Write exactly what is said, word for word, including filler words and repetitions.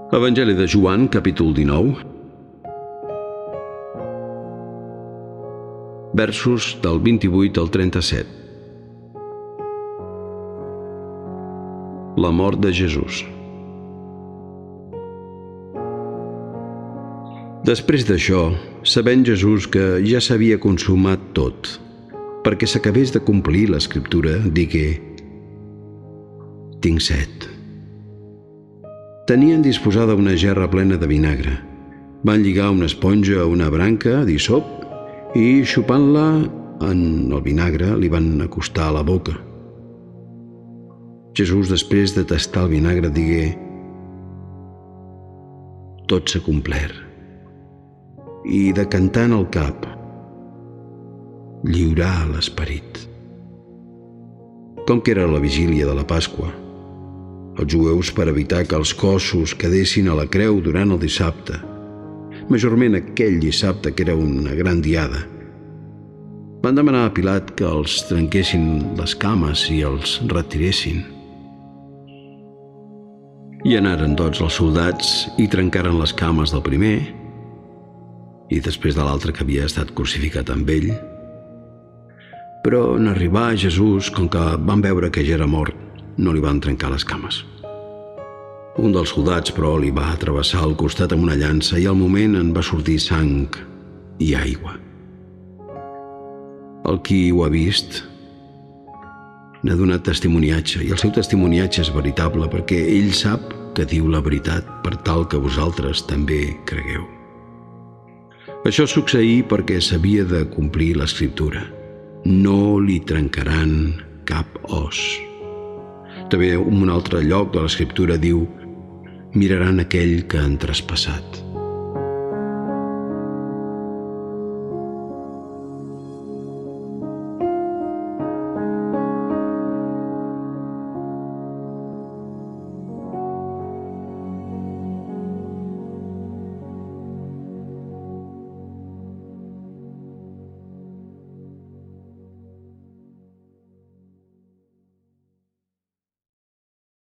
Evangeli de Joan, capítol dinou, versos del vint-i-vuit al trenta-set. La mort de Jesús. Després d'això, sabent Jesús que ja s'havia consumat tot, perquè s'acabés de complir l'Escriptura, digué: «Tinc set». Tenien disposada una gerra plena de vinagre. Van lligar una esponja a una branca d'hisop i, xupant-la en el vinagre, li van acostar a la boca. Jesús, després de tastar el vinagre, digué: «Tot s'ha complert». I, decantant el cap, lliurà l'esperit. Com que era la vigília de la Pasqua, els jueus, per evitar que els cossos quedessin a la creu durant el dissabte, majorment aquell dissabte que era una gran diada, van demanar a Pilat que els trenquessin les cames i els retiressin. I anaren tots els soldats i trencaren les cames del primer i després de l'altre que havia estat crucificat amb ell. Però en arribar a Jesús, com que van veure que ja era mort, no li van trencar les cames. Un dels soldats, però, li va travessar el costat amb una llança i al moment en va sortir sang i aigua. El qui ho ha vist n'ha donat testimoniatge, i el seu testimoniatge és veritable perquè ell sap que diu la veritat per tal que vosaltres també cregueu. Això succeí perquè s'havia de complir l'Escriptura: no li trencaran cap os. També un altre lloc de l'Escriptura diu: miraran aquell que han traspassat.